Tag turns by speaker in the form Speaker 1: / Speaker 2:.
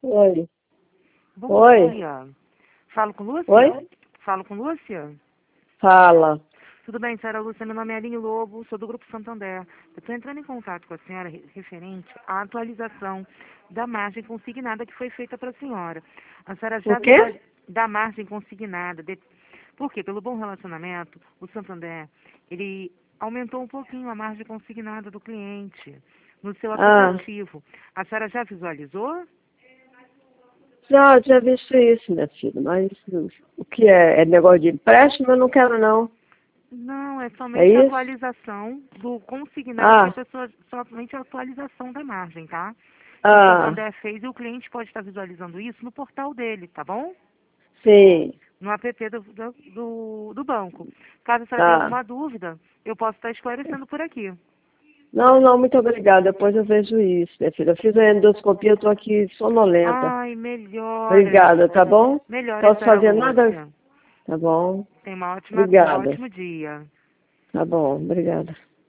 Speaker 1: Oi.
Speaker 2: Bom
Speaker 1: Oi.
Speaker 2: dia. Falo com Lúcia?
Speaker 1: Oi?
Speaker 2: Falo com Lúcia?
Speaker 1: Fala.
Speaker 2: Tudo bem, senhora Lúcia? Meu nome é Aline Lobo, sou do Grupo Santander. Eu estou entrando em contato com a senhora referente à atualização da margem consignada que foi feita para a senhora. A senhora
Speaker 1: O
Speaker 2: já
Speaker 1: quê?
Speaker 2: visualizou da margem consignada. Por quê? Pelo bom relacionamento, o Santander, ele aumentou um pouquinho a margem consignada do cliente no seu
Speaker 1: Ah,
Speaker 2: aplicativo. A senhora já visualizou?
Speaker 1: já tinha visto isso, minha filha, mas o que é? É negócio de empréstimo? Eu não quero, não.
Speaker 2: Não, é
Speaker 1: É
Speaker 2: somente a
Speaker 1: isso?
Speaker 2: atualização do consignado,
Speaker 1: Ah,
Speaker 2: feita somente a atualização da margem, tá? Que o
Speaker 1: ah,
Speaker 2: Santander fez e o cliente pode estar visualizando isso no portal dele, tá bom?
Speaker 1: sim,
Speaker 2: No app do banco. Caso a senhora tenha
Speaker 1: tá.
Speaker 2: alguma dúvida, eu posso estar esclarecendo por aqui.
Speaker 1: Não, não, muito obrigada. Depois eu vejo isso, minha filha. Eu fiz a endoscopia, eu tô aqui sonolenta.
Speaker 2: Ai, melhora.
Speaker 1: Obrigada, tá bom?
Speaker 2: Melhora,
Speaker 1: Posso
Speaker 2: senhora
Speaker 1: fazer nada?
Speaker 2: Lúcia.
Speaker 1: Tá bom.
Speaker 2: Tenha um
Speaker 1: Obrigada.
Speaker 2: ótimo dia.
Speaker 1: Tá bom, obrigada.